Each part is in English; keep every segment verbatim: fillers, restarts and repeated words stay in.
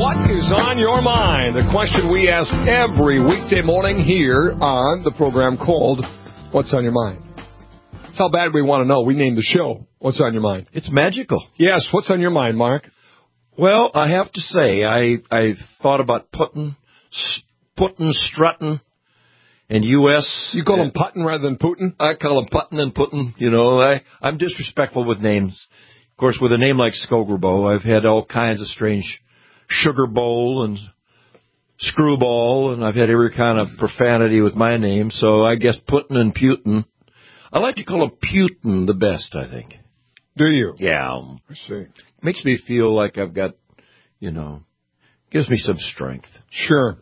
What is on your mind? The question we ask every weekday morning here on the program called What's on Your Mind? That's how bad we want to know. We named the show What's on Your Mind. It's magical. Yes, what's on your mind, Mark? Well, I have to say, I I thought about putting, putting, strutting, and U S You call him Putin rather than Putin? I call him Putin and Putin. You know, I, I'm disrespectful with names. Of course, with a name like Skogerbo, I've had all kinds of strange sugar bowl and screwball, and I've had every kind of profanity with my name, so I guess Putin and Putin. I like to call him Putin the best, I think. Do you? Yeah. I see. Makes me feel like I've got, you know, gives me some strength. Sure.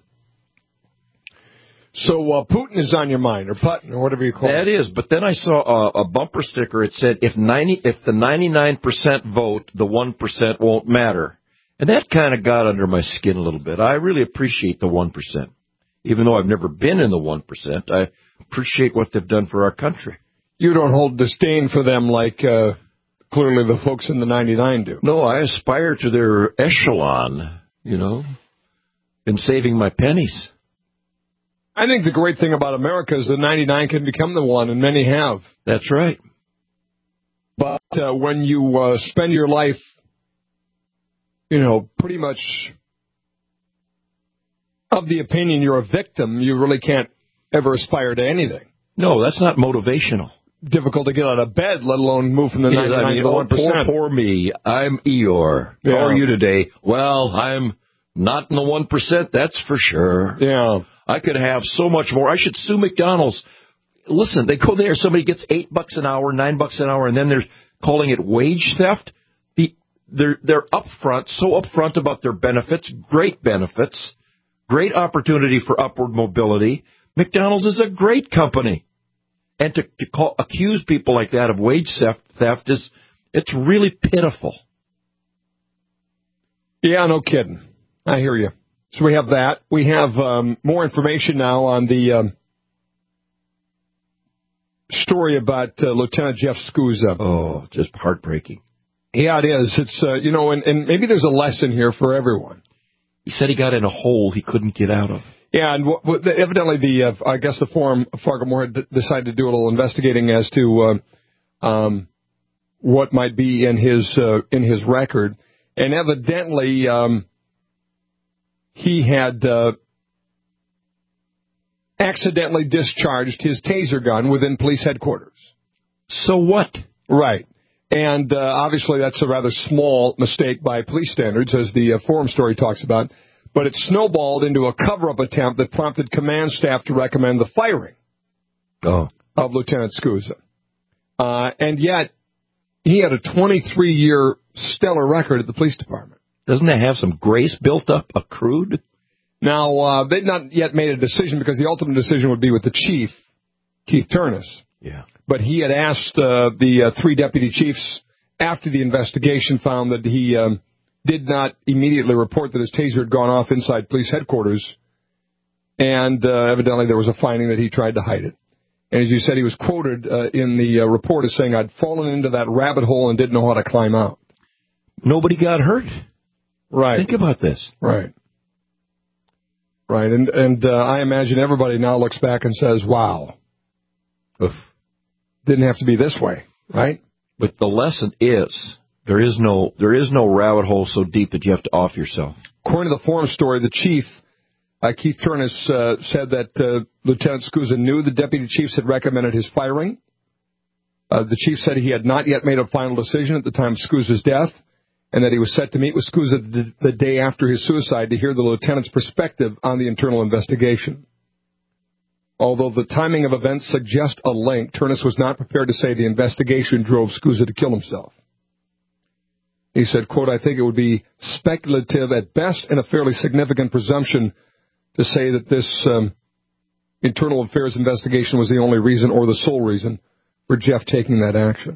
So uh, Putin is on your mind, or Putin, or whatever you call it. That is, but then I saw a, a bumper sticker. It said, if ninety, if the ninety-nine percent vote, the one percent won't matter. And that kind of got under my skin a little bit. I really appreciate the one percent. Even though I've never been in the one percent, I appreciate what they've done for our country. You don't hold disdain for them like uh, clearly the folks in the ninety-nine do. No, I aspire to their echelon, you know, in saving my pennies. I think the great thing about America is the ninety-nine can become the one, and many have. That's right. But uh, when you uh, spend your life, you know, pretty much of the opinion you're a victim, you really can't ever aspire to anything. No, that's not motivational. Difficult to get out of bed, let alone move from the ninety-nine I mean, to the one percent. Poor, poor me. I'm Eeyore. Yeah. How are you today? Well, I'm not in the one percent, that's for sure. Yeah. I could have so much more. I should sue McDonald's. Listen, they go there, somebody gets eight bucks an hour, nine bucks an hour, and then they're calling it wage theft. The, they're they're upfront, so upfront about their benefits, great benefits, great opportunity for upward mobility. McDonald's is a great company. And to, to call, accuse people like that of wage theft, theft is, it's really pitiful. Yeah, no kidding. I hear you. So we have that. We have um, more information now on the um, story about uh, Lieutenant Jeff Scusa. Oh, just heartbreaking. Yeah, it is. It's, uh, you know, and, and maybe there's a lesson here for everyone. He said he got in a hole he couldn't get out of. Yeah, and w- w- evidently the, uh, I guess the forum, Fargo Moore had d- decided to do a little investigating as to uh, um, what might be in his uh, in his record. And evidently um, he had uh, accidentally discharged his taser gun within police headquarters. So what? Right. And uh, obviously that's a rather small mistake by police standards, as the uh, forum story talks about. But it snowballed into a cover-up attempt that prompted command staff to recommend the firing oh. of Lieutenant Scusa. Uh, and yet, he had a twenty-three year stellar record at the police department. Doesn't it have some grace built up, accrued? Now, uh, they've not yet made a decision because the ultimate decision would be with the chief, Keith Turnus. Yeah. But he had asked uh, the uh, three deputy chiefs after the investigation found that he um, did not immediately report that his taser had gone off inside police headquarters. And uh, evidently there was a finding that he tried to hide it. And as you said, he was quoted uh, in the uh, report as saying, I'd fallen into that rabbit hole and didn't know how to climb out. Nobody got hurt. Right. Think about this. Right. Right. And, and uh, I imagine everybody now looks back and says, wow. Oof. Didn't have to be this way, right? But the lesson is, there is no there is no rabbit hole so deep that you have to off yourself. According to the forum story, the chief, uh, Keith Turnus, uh, said that uh, Lieutenant Scusa knew the deputy chiefs had recommended his firing. Uh, the chief said he had not yet made a final decision at the time of Scusa's death, and that he was set to meet with Scusa the, the day after his suicide to hear the lieutenant's perspective on the internal investigation. Although the timing of events suggest a link, Turnus was not prepared to say the investigation drove Scusa to kill himself. He said, quote, I think it would be speculative at best and a fairly significant presumption to say that this um, internal affairs investigation was the only reason or the sole reason for Jeff taking that action.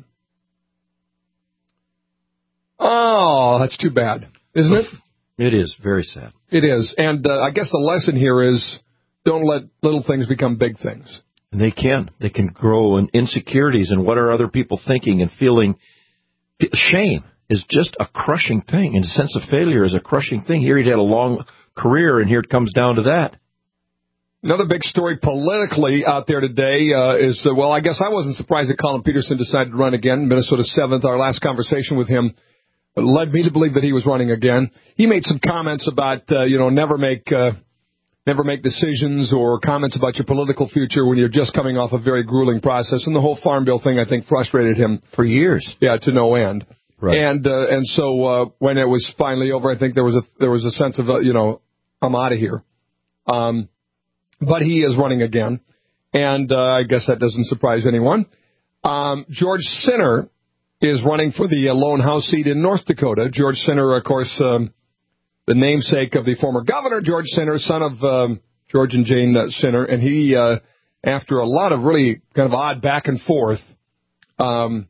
Oh, that's too bad, isn't it? It is very sad. It is. And uh, I guess the lesson here is don't let little things become big things. And they can. They can grow in insecurities and what are other people thinking and feeling shame. is just a crushing thing, and a sense of failure is a crushing thing. Here he'd had a long career, and here it comes down to that. Another big story politically out there today uh, is, uh, well, I guess I wasn't surprised that Colin Peterson decided to run again. Minnesota seventh, our last conversation with him led me to believe that he was running again. He made some comments about, uh, you know, never make uh, never make decisions or comments about your political future when you're just coming off a very grueling process. And the whole Farm Bill thing, I think, frustrated him. For years. Yeah, to no end. Right. And uh, and so uh, when it was finally over, I think there was a there was a sense of, uh, you know, I'm out of here. Um, but he is running again. And uh, I guess that doesn't surprise anyone. Um, George Sinner is running for the uh, lone House seat in North Dakota. George Sinner, of course, um, the namesake of the former governor, George Sinner, son of um, George and Jane uh, Sinner. And he, uh, after a lot of really kind of odd back and forth, um,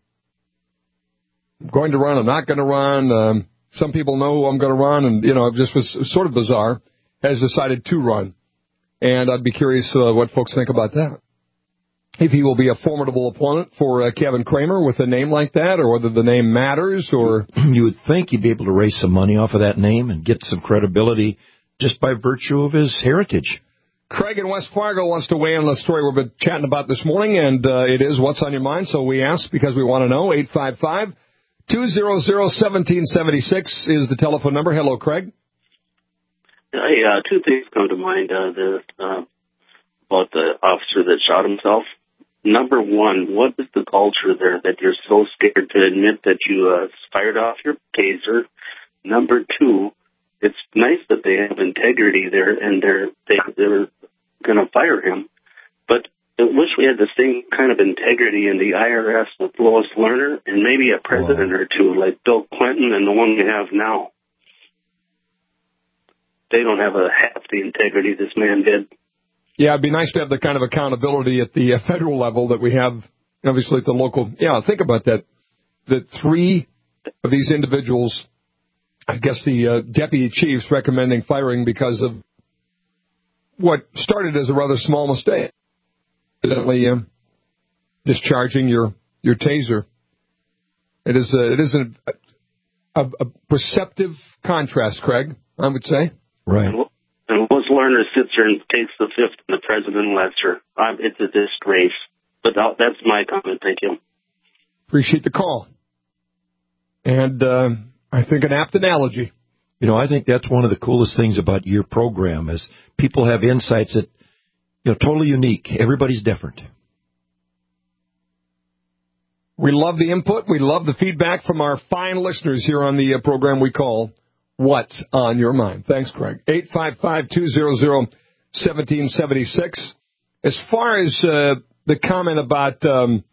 going to run, I'm not going to run, um, some people know I'm going to run, and, you know, it just was sort of bizarre, has decided to run. And I'd be curious uh, what folks think about that. If he will be a formidable opponent for uh, Kevin Cramer with a name like that, or whether the name matters, or... You would think he'd be able to raise some money off of that name and get some credibility just by virtue of his heritage. Craig in West Fargo wants to weigh in on the story we've been chatting about this morning, and uh, it is What's on Your Mind, so we ask because we want to know. eight five five, two hundred, seventeen seventy-six is the telephone number. Hello, Craig. Hey, uh, two things come to mind uh, the, uh, about the officer that shot himself. Number one, what is the culture there that you're so scared to admit that you uh, fired off your taser? Number two, it's nice that they have integrity there and they're they, they're going to fire him. But I wish we had the same kind of integrity in the I R S with Lois Lerner and maybe a president wow. or two like Bill Clinton and the one we have now. They don't have a half the integrity this man did. Yeah, it'd be nice to have the kind of accountability at the uh, federal level that we have, obviously, at the local. Yeah, think about that. That three of these individuals, I guess the uh, deputy chiefs recommending firing because of what started as a rather small mistake. Evidently, uh, discharging your, your taser. It is, a, it is a, a, a perceptive contrast, Craig, I would say. Right. And Lois Lerner sits there and takes the fifth, and the president lets her. Um, it's a disgrace. But that's my comment. Thank you. Appreciate the call. And uh, I think an apt analogy. You know, I think that's one of the coolest things about your program is people have insights that, you know, totally unique. Everybody's different. We love the input. We love the feedback from our fine listeners here on the uh, program we call What's on Your Mind? Thanks, Craig. eight five five, two hundred, one seven seven six. As far as uh, the comment about, um,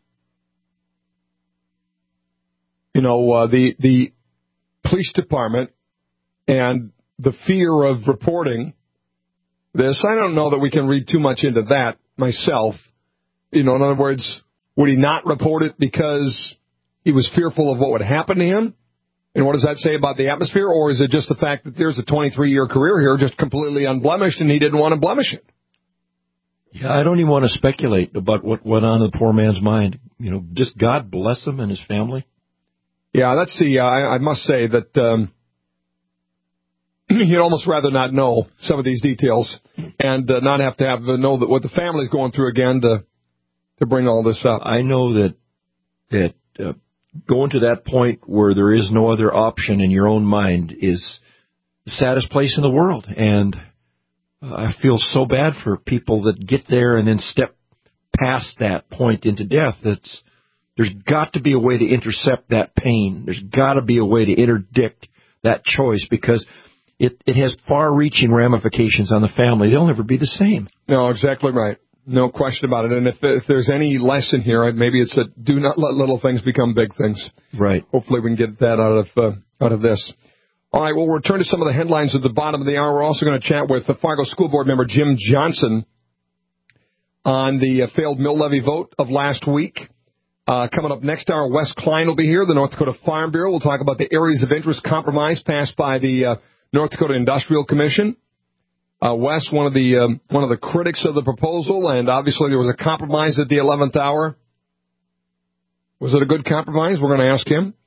you know, uh, the the police department and the fear of reporting this, I don't know that we can read too much into that myself. You know, in other words, would he not report it because he was fearful of what would happen to him? And what does that say about the atmosphere? Or is it just the fact that there's a twenty-three-year career here just completely unblemished and he didn't want to blemish it? Yeah, I don't even want to speculate about what went on in the poor man's mind. You know, just God bless him and his family. Yeah, that's the, uh, I, I must say that um, you'd almost rather not know some of these details and uh, not have to have uh, know that what the family's going through again to to bring all this up. I know that that uh, going to that point where there is no other option in your own mind is the saddest place in the world. And uh, I feel so bad for people that get there and then step past that point into death. That's, there's got to be a way to intercept that pain. There's got to be a way to interdict that choice because it, it has far-reaching ramifications on the family. They'll never be the same. No, exactly right. No question about it. And if, if there's any lesson here, maybe it's that do not let little things become big things. Right. Hopefully we can get that out of uh, out of this. All right, we'll return to some of the headlines at the bottom of the hour. We're also going to chat with the Fargo School Board member Jim Johnson on the uh, failed mill levy vote of last week. Uh, coming up next hour, Wes Klein will be here, the North Dakota Farm Bureau. We'll talk about the areas of interest compromise passed by the uh, North Dakota Industrial Commission. Uh, Wes, one of the um, one of the critics of the proposal, and obviously there was a compromise at the eleventh hour. Was it a good compromise? We're going to ask him.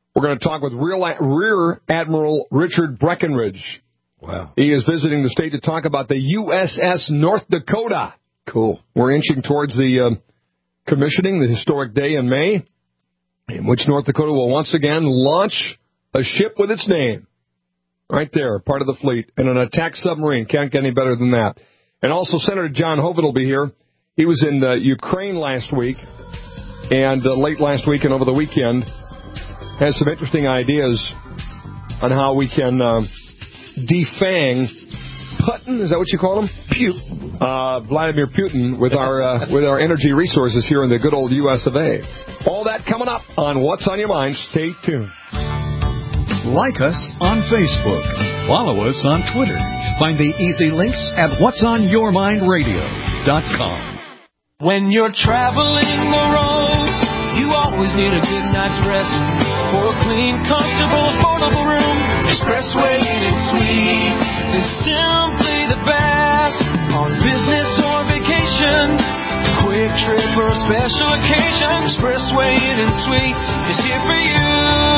We're going to talk with Rear Admiral Richard Breckenridge. Wow. He is visiting the state to talk about the U S S North Dakota. Cool. We're inching towards the uh, commissioning, the historic day in May, in which North Dakota will once again launch a ship with its name. Right there, part of the fleet, and an attack submarine. Can't get any better than that. And also, Senator John Hoeven will be here. He was in uh, Ukraine last week, and uh, late last week and over the weekend, has some interesting ideas on how we can uh, defang Putin, is that what you call him? Putin. Uh, Vladimir Putin with our uh, with our energy resources here in the good old U S of A. All that coming up on What's on Your Mind. Stay tuned. Like us on Facebook. Follow us on Twitter. Find the easy links at whats on your mind radio dot com. When you're traveling the roads, you always need a good night's rest. For a clean, comfortable, affordable room, Expressway Inn and Suites is simply the best. On business or vacation, quick trip or a special occasion, Expressway Inn and Suites is here for you.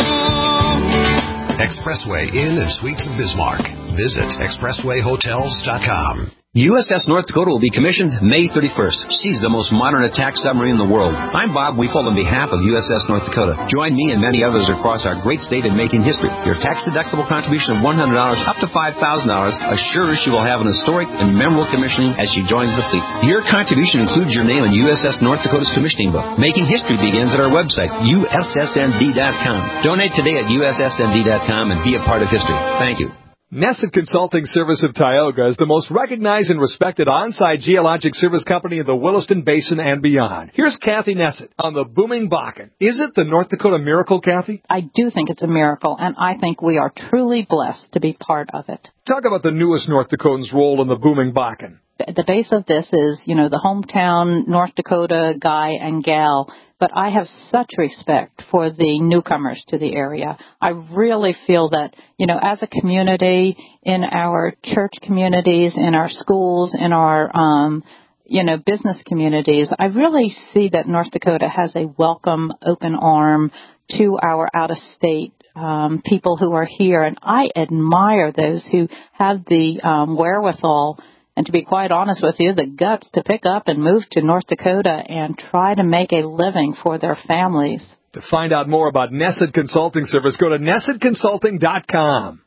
Expressway Inn and Suites of Bismarck. Visit expressway hotels dot com. U S S North Dakota will be commissioned May thirty-first. She's the most modern attack submarine in the world. I'm Bob Weefel on behalf of U S S North Dakota. Join me and many others across our great state in making history. Your tax-deductible contribution of one hundred dollars up to five thousand dollars assures she will have an historic and memorable commissioning as she joins the fleet. Your contribution includes your name in U S S North Dakota's commissioning book. Making history begins at our website, U S S N D dot com. Donate today at U S S N D dot com and be a part of history. Thank you. Nesset Consulting Service of Tioga is the most recognized and respected on-site geologic service company in the Williston Basin and beyond. Here's Kathy Nesset on the booming Bakken. Is it the North Dakota miracle, Kathy? I do think it's a miracle, and I think we are truly blessed to be part of it. Talk about the newest North Dakotans' role in the booming Bakken. The base of this is, you know, the hometown North Dakota guy and gal, but I have such respect for the newcomers to the area. I really feel that, you know, as a community, in our church communities, in our schools, in our, um, you know, business communities, I really see that North Dakota has a welcome, open arm to our out-of-state um, people who are here, and I admire those who have the um, wherewithal and, to be quite honest with you, the guts to pick up and move to North Dakota and try to make a living for their families. To find out more about Nesset Consulting Service, go to nesset consulting dot com.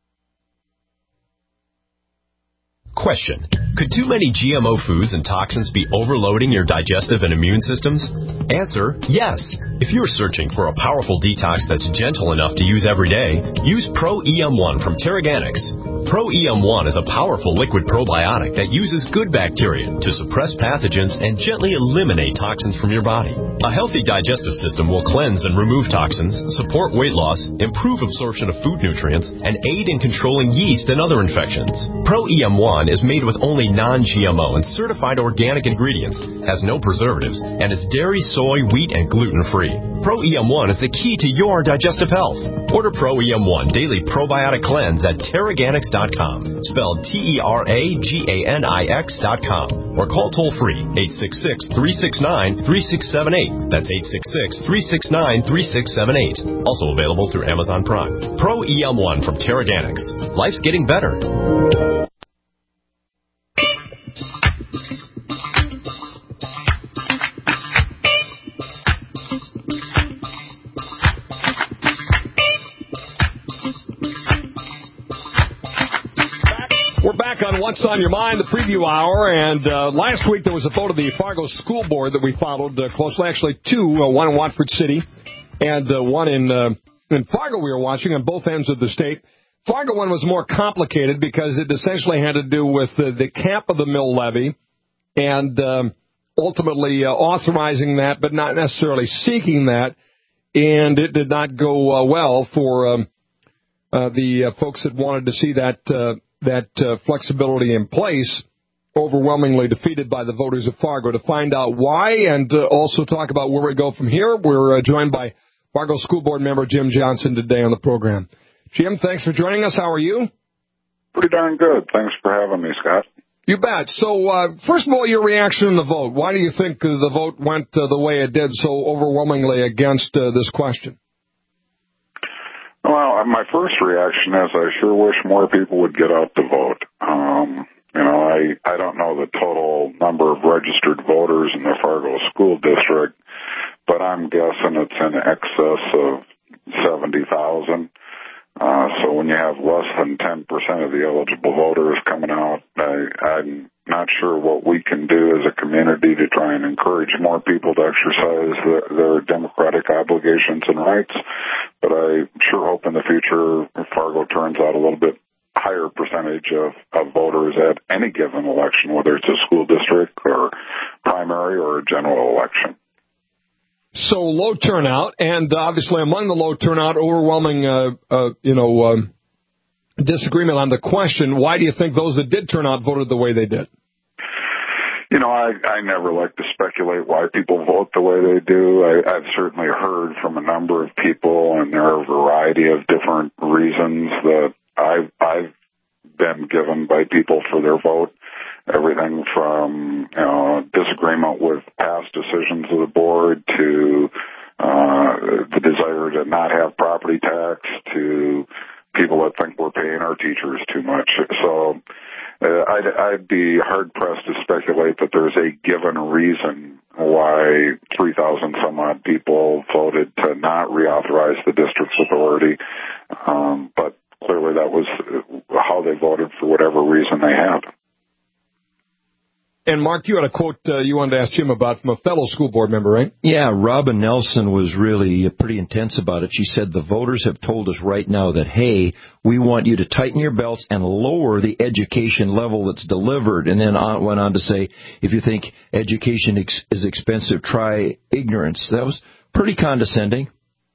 Question. Could too many G M O foods and toxins be overloading your digestive and immune systems? Answer, yes. If you're searching for a powerful detox that's gentle enough to use every day, use Pro E M one from Terraganics. Pro E M one is a powerful liquid probiotic that uses good bacteria to suppress pathogens and gently eliminate toxins from your body. A healthy digestive system will cleanse and remove toxins, support weight loss, improve absorption of food nutrients, and aid in controlling yeast and other infections. Pro E M one is made with only non-G M O and certified organic ingredients, has no preservatives, and is dairy, soy, wheat, and gluten-free. Pro E M one is the key to your digestive health. Order Pro E M one Daily Probiotic Cleanse at Terraganics dot com, spelled T E R A G A N I X dot com, or call toll-free eight six six, three six nine, three six seven eight. That's eight six six, three six nine, three six seven eight. Also available through Amazon Prime. Pro E M one from Terraganics. Life's getting better. We're back on What's on Your Mind, the preview hour, and uh, last week there was a vote of the Fargo School Board that we followed uh, closely, actually two, uh, one in Watford City and uh, one in, uh, in Fargo we were watching on both ends of the state. Fargo one was more complicated because it essentially had to do with uh, the cap of the mill levy and um, ultimately uh, authorizing that but not necessarily seeking that, and it did not go uh, well for um, uh, the uh, folks that wanted to see that uh, that uh, flexibility in place, overwhelmingly defeated by the voters of Fargo. To find out why and uh, also talk about where we go from here, we're uh, joined by Fargo School Board member Jim Johnson today on the program. Jim, thanks for joining us. How are you? Pretty darn good. Thanks for having me, Scott. You bet. So, uh, first of all, your reaction to the vote. Why do you think uh, the vote went uh, the way it did so overwhelmingly against uh, this question? Well, my first reaction is I sure wish more people would get out to vote. Um, you know, I, I don't know the total number of registered voters in the Fargo School District, but I'm guessing it's in excess of seventy thousand. Uh, so when you have less than ten percent of the eligible voters coming out, I, I'm not sure what we can do as a community to try and encourage more people to exercise the, their democratic obligations and rights. But I sure hope in the future Fargo turns out a little bit higher percentage of, of voters at any given election, whether it's a school district or primary or a general election. So low turnout, and obviously among the low turnout, overwhelming, uh, uh, you know, um, disagreement on the question. Why do you think those that did turn out voted the way they did? You know, I, I never like to speculate why people vote the way they do. I, I've certainly heard from a number of people, and there are a variety of different reasons that I've, I've been given by people for their vote. Everything from, you know, disagreement with past decisions of the board to uh, the desire to not have property tax to people that think we're paying our teachers too much. So uh, I'd, I'd be hard-pressed to speculate that there's a given reason why three thousand some odd people voted to not reauthorize the district's authority. Um, but clearly that was how they voted for whatever reason they had. And, Mark, you had a quote uh, you wanted to ask Jim about from a fellow school board member, right? Yeah, Robin Nelson was really pretty intense about it. She said the voters have told us right now that, hey, we want you to tighten your belts and lower the education level that's delivered. And then on, went on to say, if you think education ex- is expensive, try ignorance. That was pretty condescending.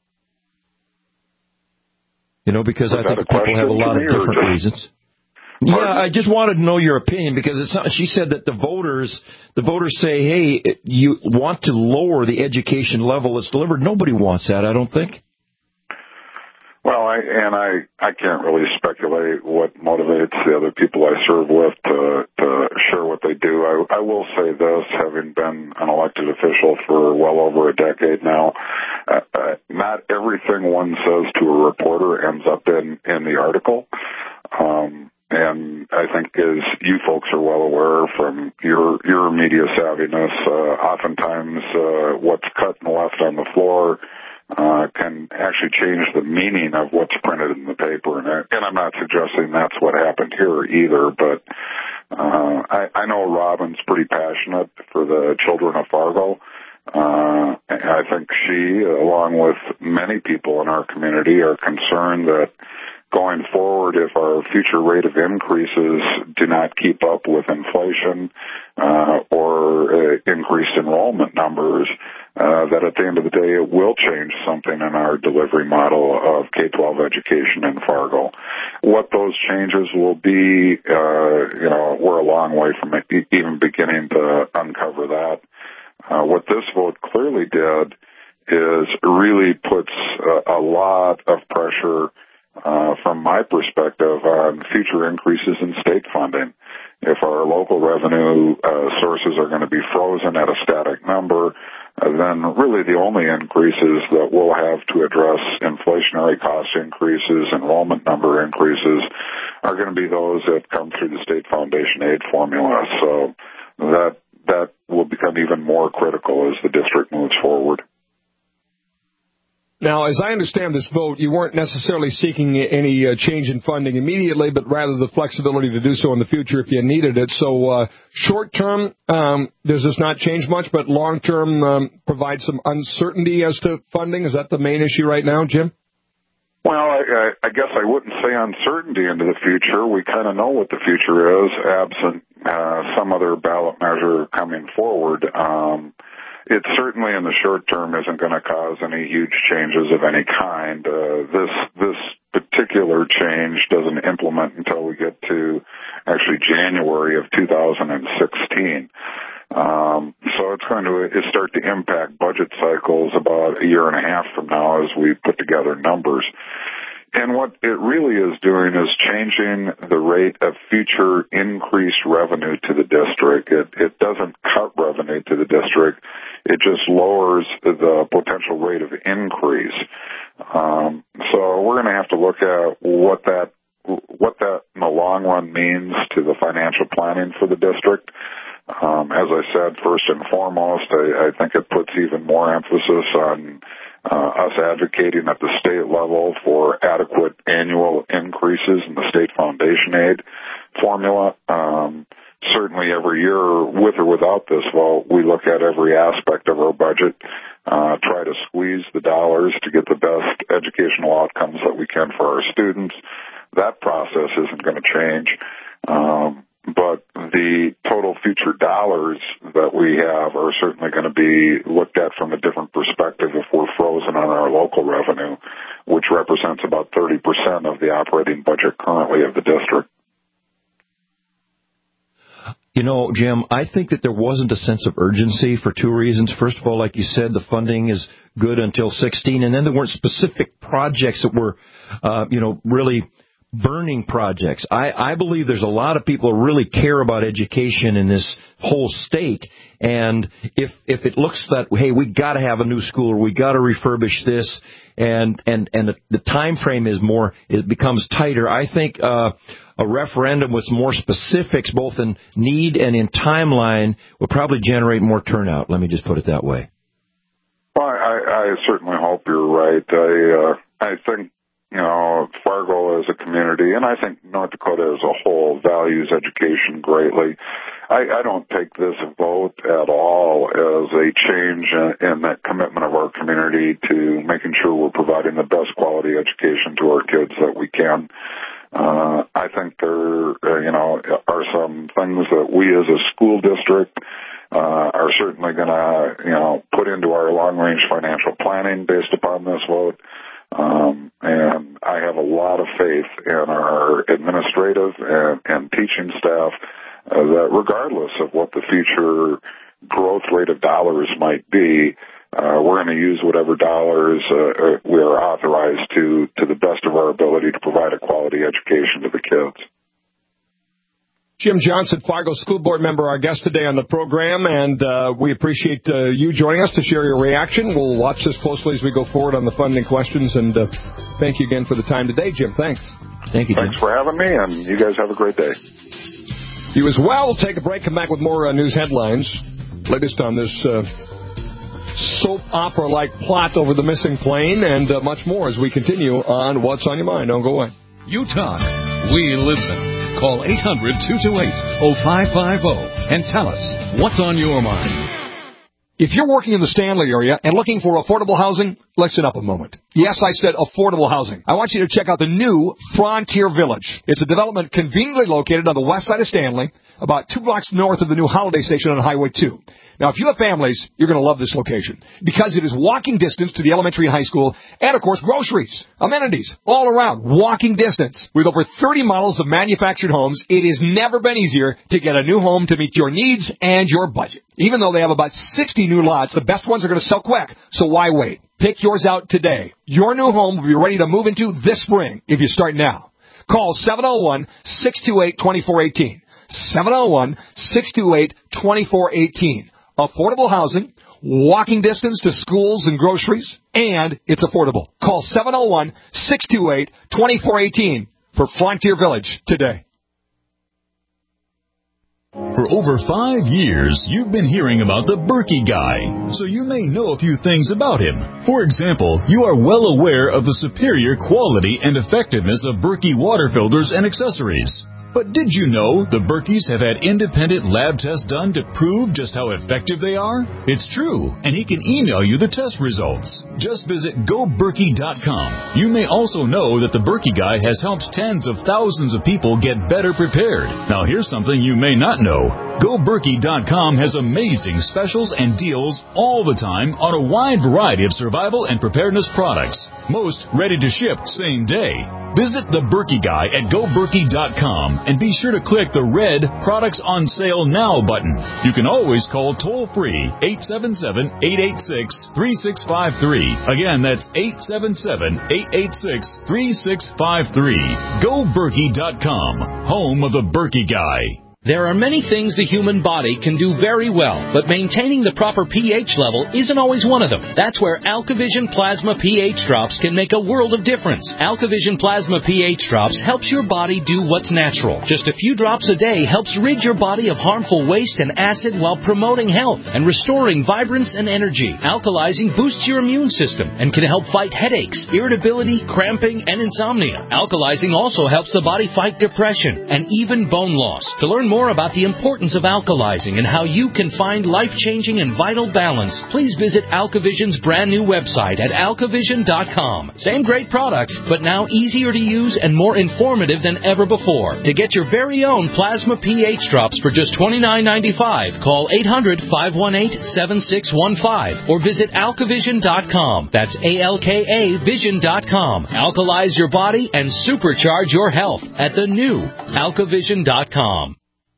You know, because was I think people have a lot of different reasons. Yeah, I just wanted to know your opinion because it's not, she said that the voters, the voters say, hey, you want to lower the education level that's delivered. Nobody wants that, I don't think. Well, I, and I, I can't really speculate what motivates the other people I serve with to, to share what they do. I, I will say this, having been an elected official for well over a decade now, uh, uh, not everything one says to a reporter ends up in, in the article. Um, And I think, as you folks are well aware from your your media savviness, uh, oftentimes uh, what's cut and left on the floor uh, can actually change the meaning of what's printed in the paper. And, I, and I'm not suggesting that's what happened here either, but uh, I, I know Robin's pretty passionate for the children of Fargo. Uh, I think she, along with many people in our community, are concerned that going forward, if our future rate of increases do not keep up with inflation uh, or uh, increased enrollment numbers, uh, that at the end of the day it will change something in our delivery model of K twelve education in Fargo. What those changes will be, uh, you know, we're a long way from even beginning to uncover that. Uh, what this vote clearly did is really puts a, a lot of pressure Uh, from my perspective, on future increases in state funding. If our local revenue uh, sources are going to be frozen at a static number, uh, then really the only increases that we'll have to address inflationary cost increases, enrollment number increases, are going to be those that come through the state foundation aid formula. So that that will become even more critical as the district moves forward. Now, as I understand this vote, you weren't necessarily seeking any uh, change in funding immediately, but rather the flexibility to do so in the future if you needed it. So uh, short-term, um, does this not change much, but long-term um, provide some uncertainty as to funding? Is that the main issue right now, Jim? Well, I, I guess I wouldn't say uncertainty into the future. We kind of know what the future is, absent uh, some other ballot measure coming forward. Um It certainly in the short term isn't going to cause any huge changes of any kind. Uh, this this particular change doesn't implement until we get to actually January of two thousand sixteen. Um, so it's going to it start to impact budget cycles about a year and a half from now as we put together numbers. and what it really is doing is changing the rate of future increased revenue to the district. It, it doesn't cut revenue to the district. It just lowers the potential rate of increase. Um, so we're going to have to look at what that what that in the long run means to the financial planning for the district. Um, as I said, first and foremost, I, I think it puts even more emphasis on uh, us advocating at the state level for adequate annual increases in the state foundation aid formula. Um, certainly every year, with or without this vote, we look at every aspect of our budget, uh, try to squeeze the dollars to get the best educational outcomes that we can for our students. That process isn't going to change. Um, But the total future dollars that we have are certainly going to be looked at from a different perspective if we're frozen on our local revenue, which represents about thirty percent of the operating budget currently of the district. You know, Jim, I think that there wasn't a sense of urgency for two reasons. First of all, like you said, the funding is good until sixteen, and then there weren't specific projects that were, uh, you know, really burning projects. I, I believe there's a lot of people who really care about education in this whole state, and if if it looks that, hey, we got to have a new school or we got to refurbish this, and and and the, the time frame is more, it becomes tighter. I think uh, a referendum with more specifics, both in need and in timeline, will probably generate more turnout. Let me just put it that way. Well, I, I certainly hope you're right. I uh, I think. You know, Fargo as a community, and I think North Dakota as a whole, values education greatly. I, I don't take this vote at all as a change in, in the commitment of our community to making sure we're providing the best quality education to our kids that we can. Uh, I think there, uh, you know, are some things that we as a school district uh, are certainly going to, you know, put into our long-range financial planning based upon this vote. Um, and I have a lot of faith in our administrative and, and teaching staff uh, that regardless of what the future growth rate of dollars might be, uh, we're going to use whatever dollars uh, we are authorized to to the best of our ability to provide a quality education to the kids. Jim Johnson, Fargo School Board member, our guest today on the program, and uh, we appreciate uh, you joining us to share your reaction. We'll watch this closely as we go forward on the funding questions, and uh, thank you again for the time today, Jim. Thanks. Thank you, Jim. Thanks for having me, and you guys have a great day. You as well. We'll take a break, come back with more uh, news headlines. Latest on this uh, soap opera-like plot over the missing plane, and uh, much more as we continue on What's on Your Mind. Don't go away. You talk, we listen. Call eight hundred, two two eight, oh five five oh and tell us what's on your mind. If you're working in the Stanley area and looking for affordable housing, listen up a moment. Yes, I said affordable housing. I want you to check out the new Frontier Village. It's a development conveniently located on the west side of Stanley, about two blocks north of the new Holiday Station on Highway two. Now, if you have families, you're going to love this location because it is walking distance to the elementary and high school and, of course, groceries, amenities, all around, walking distance. With over thirty models of manufactured homes, it has never been easier to get a new home to meet your needs and your budget. Even though they have about sixty new lots, the best ones are going to sell quick, so why wait? Pick yours out today. Your new home will be ready to move into this spring if you start now. Call seven oh one, six two eight, two four one eight. seven oh one, six two eight, two four one eight. Affordable housing, walking distance to schools and groceries, and it's affordable. Call seven oh one, six two eight, two four one eight for Frontier Village today. For over five years, you've been hearing about the Berkey Guy, so you may know a few things about him. For example, you are well aware of the superior quality and effectiveness of Berkey water filters and accessories. But did you know the Berkeys have had independent lab tests done to prove just how effective they are? It's true, and he can email you the test results. Just visit go berkey dot com. You may also know that the Berkey Guy has helped tens of thousands of people get better prepared. Now here's something you may not know. Go Berkey dot com has amazing specials and deals all the time on a wide variety of survival and preparedness products. Most ready to ship same day. Visit the Berkey Guy at Go Berkey dot com and be sure to click the red Products on Sale Now button. You can always call toll-free eight seven seven, eight eight six, three six five three. Again, that's eight seven seven, eight eight six, three six five three. Go Berkey dot com, home of the Berkey Guy. There are many things the human body can do very well, but maintaining the proper pH level isn't always one of them. That's where AlkaVision Plasma pH Drops can make a world of difference. AlkaVision Plasma pH Drops helps your body do what's natural. Just a few drops a day helps rid your body of harmful waste and acid while promoting health and restoring vibrance and energy. Alkalizing boosts your immune system and can help fight headaches, irritability, cramping, and insomnia. Alkalizing also helps the body fight depression and even bone loss. To learn more more about the importance of alkalizing and how you can find life-changing and vital balance, please visit AlkaVision's brand new website at alka vision dot com. Same great products, but now easier to use and more informative than ever before. To get your very own Plasma pH Drops for just twenty-nine ninety-five, call eight hundred, five one eight, seven six one five or visit alka vision dot com. That's A L K A vision dot com. Alkalize your body and supercharge your health at the new alka vision dot com.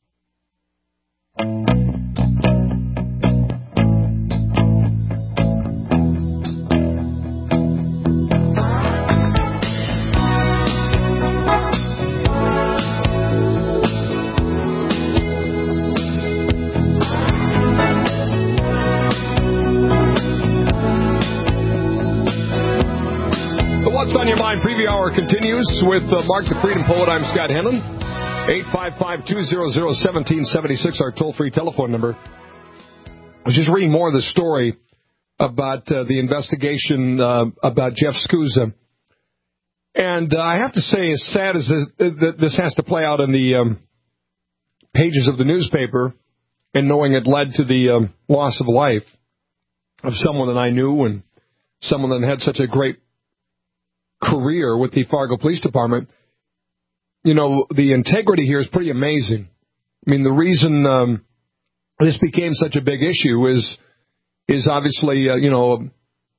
What's on Your Mind preview hour continues with uh, Mark the Freedom Poet. I'm Scott Henlon. eight five five, two hundred, seventeen seventy-six, our toll-free telephone number. I was just reading more of the story about uh, the investigation uh, about Jeff Scusa. And uh, I have to say, as sad as this, uh, this has to play out in the um, pages of the newspaper, and knowing it led to the um, loss of life of someone that I knew and someone that had such a great career with the Fargo Police Department, you know, the integrity here is pretty amazing. I mean, the reason um, this became such a big issue is is obviously, uh, you know, a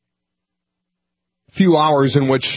few hours in which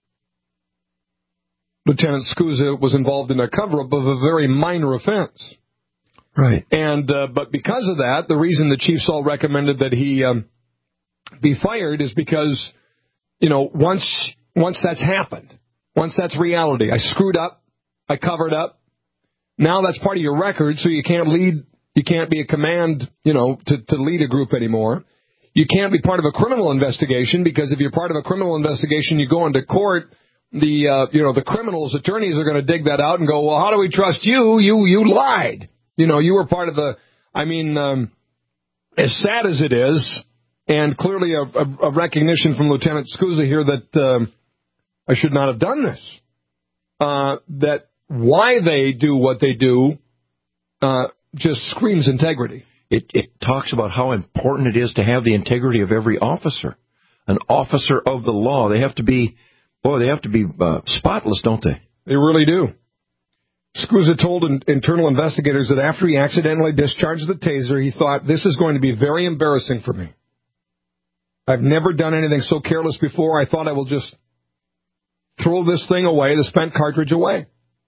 Lieutenant Scusa was involved in a cover-up of a very minor offense. Right. And uh, but because of that, the reason the Chiefs all recommended that he um, be fired is because, you know, once once that's happened, once that's reality, I screwed up, I covered up. Now that's part of your record, so you can't lead, you can't be a command, you know, to, to lead a group anymore. You can't be part of a criminal investigation, because if you're part of a criminal investigation, you go into court, the, uh, you know, the criminals' attorneys are going to dig that out and go, well, how do we trust you? You, you lied. You know, you were part of the, I mean, um, as sad as it is, and clearly a, a, a recognition from Lieutenant Scusa here that um, I should not have done this, uh, that why they do what they do uh, just screams integrity. It, it talks about how important it is to have the integrity of every officer, an officer of the law. They have to be, boy, they have to be uh, spotless, don't they? They really do. Scusa told in, internal investigators that after he accidentally discharged the taser, he thought, this is going to be very embarrassing for me. I've never done anything so careless before. I thought I will just throw this thing away, the spent cartridge away.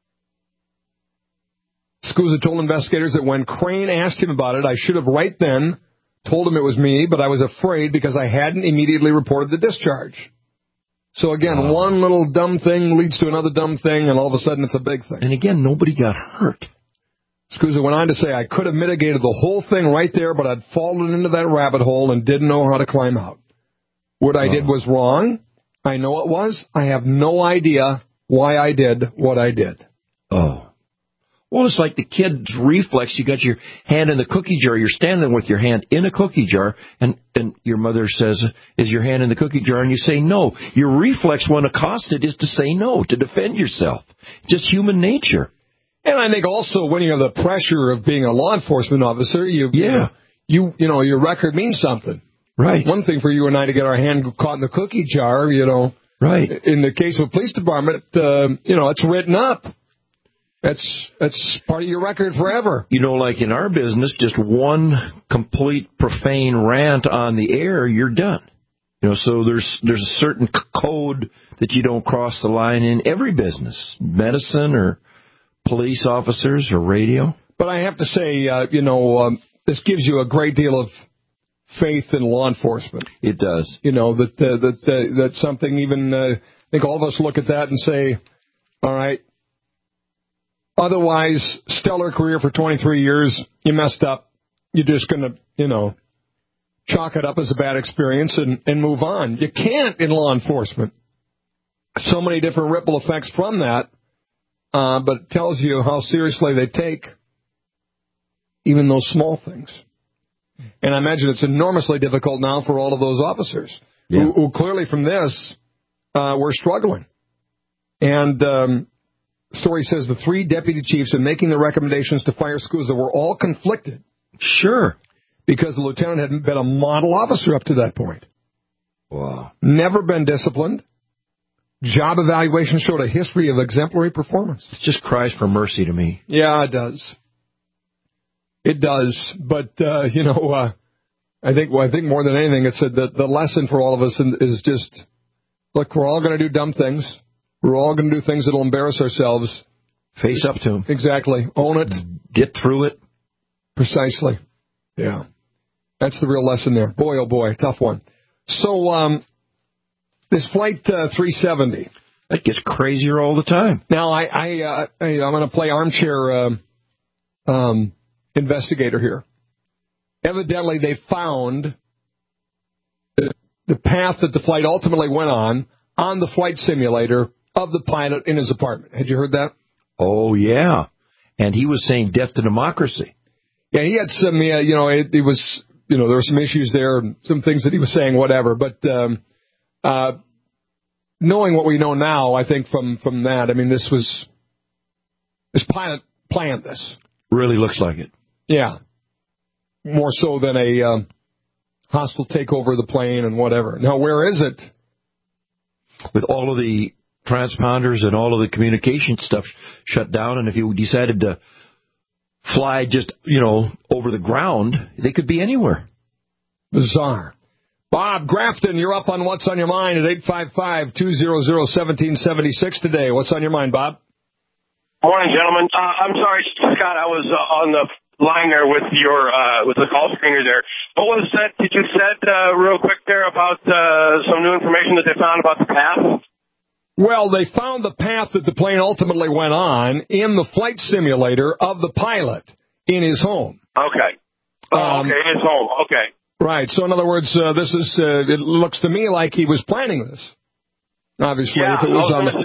Scusa told investigators that when Crane asked him about it, I should have right then told him it was me, but I was afraid because I hadn't immediately reported the discharge. So again, wow. One little dumb thing leads to another dumb thing, and all of a sudden it's a big thing. And again, nobody got hurt. Scusa went on to say, I could have mitigated the whole thing right there, but I'd fallen into that rabbit hole and didn't know how to climb out. What I oh. did was wrong. I know it was. I have no idea why I did what I did. Oh. Well, it's like the kid's reflex. You got your hand in the cookie jar. You're standing with your hand in a cookie jar, and, and your mother says, is your hand in the cookie jar? And you say no. Your reflex when accosted is to say no, to defend yourself. Just human nature. And I think also when you have the pressure of being a law enforcement officer, you, yeah. you, you know, your record means something. Right. One thing for you and I to get our hand caught in the cookie jar, you know. Right. In the case of a police department, uh, you know, it's written up. That's that's part of your record forever. You know, like in our business, just one complete profane rant on the air, you're done. You know, so there's there's a certain code that you don't cross the line in every business, medicine or police officers or radio. But I have to say, uh, you know, um, this gives you a great deal of faith in law enforcement. It does. You know, that uh, that uh, that's something even, uh, I think all of us look at that and say, all right, otherwise, stellar career for twenty-three years, you messed up. You're just going to, you know, chalk it up as a bad experience and, and move on. You can't in law enforcement. So many different ripple effects from that, uh, but it tells you how seriously they take even those small things. And I imagine it's enormously difficult now for all of those officers yeah. who, who clearly from this uh, were struggling. And um, the story says the three deputy chiefs in making the recommendations to fire Scusa were all conflicted. Sure. Because the lieutenant had been a model officer up to that point. Wow. Never been disciplined. Job evaluation showed a history of exemplary performance. It just cries for mercy to me. Yeah, it does. It does. But, uh, you know, uh, I think well, I think more than anything, it's that the lesson for all of us is just, look, we're all going to do dumb things. We're all going to do things that will embarrass ourselves. Face up to them. Exactly. Own it. Get through it. Precisely. Yeah. That's the real lesson there. Boy, oh boy, tough one. So, um, this flight uh, three seventy. That gets crazier all the time. Now, I, I, uh, I, I'm going to play armchair um, um, investigator here. Evidently, they found the, the path that the flight ultimately went on on the flight simulator of the pilot in his apartment. Had you heard that? Oh, yeah. And he was saying death to democracy. Yeah, he had some, uh, you know, it, it was, you know, there were some issues there, some things that he was saying, whatever. But um, uh, knowing what we know now, I think from, from that, I mean, this was, this pilot planned this. Really looks like it. Yeah. More so than a um, hostile takeover of the plane and whatever. Now, where is it? With all of the transponders and all of the communication stuff shut down, and if you decided to fly just, you know, over the ground, they could be anywhere. Bizarre. Bob Grafton, you're up on What's on Your Mind at eight five five, two hundred, seventeen seventy-six today. What's on your mind, Bob? Morning, gentlemen. Uh, I'm sorry, Scott, I was uh, on the line there with your uh, with the call screener there. What was that that you said uh, real quick there about uh, some new information that they found about the path? Well, they found the path that the plane ultimately went on in the flight simulator of the pilot in his home. Okay. Oh, um, okay, in his home. Okay. Right. So, in other words, uh, this is, uh, it looks to me like he was planning this. Obviously, yeah, if it was, was on the...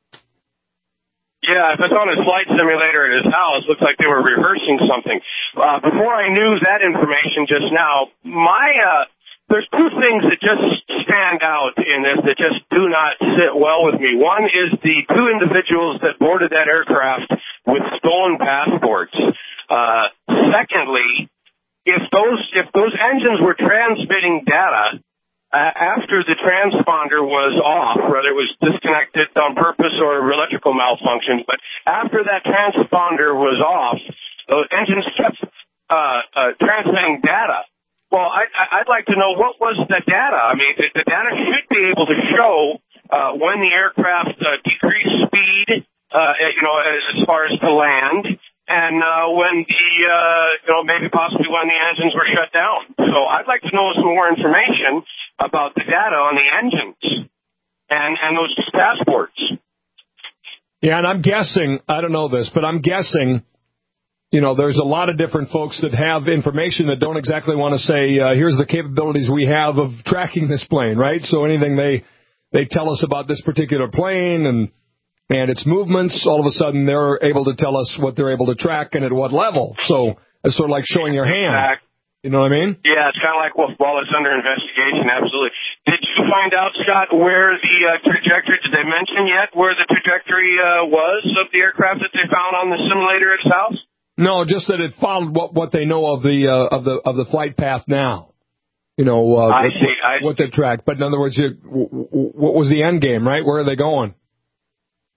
Yeah, if it's on his flight simulator at his house, looks like they were rehearsing something. Uh, before I knew that information just now, my, uh, there's two things that just stand out in this that just do not sit well with me. One is the two individuals that boarded that aircraft with stolen passports. Uh, secondly, if those, if those engines were transmitting data Uh, after the transponder was off, whether it was disconnected on purpose or electrical malfunction, but after that transponder was off, those engines kept uh, uh, transmitting data. Well, I, I'd like to know what was the data. I mean, the, the data should be able to show uh, when the aircraft uh, decreased speed, uh, you know, as far as to land, and uh, when the, uh, you know, maybe possibly when the engines were shut down. So I'd like to know some more information about the data on the engines and, and those passports. Yeah, and I'm guessing, I don't know this, but I'm guessing, you know, there's a lot of different folks that have information that don't exactly want to say, uh, here's the capabilities we have of tracking this plane, right? So anything they they tell us about this particular plane and and its movements, all of a sudden they're able to tell us what they're able to track and at what level. So it's sort of like showing your hand. Exactly. You know what I mean? Yeah, it's kind of like, well, while it's under investigation, absolutely. Did you find out, Scott, where the uh, trajectory, did they mention yet where the trajectory uh, was of the aircraft that they found on the simulator at his house? No, just that it followed what, what they know of the uh, of the of the flight path now. You know, uh, I what, see, I what they tracked. But in other words, you, w- w- what was the end game, right? Where are they going?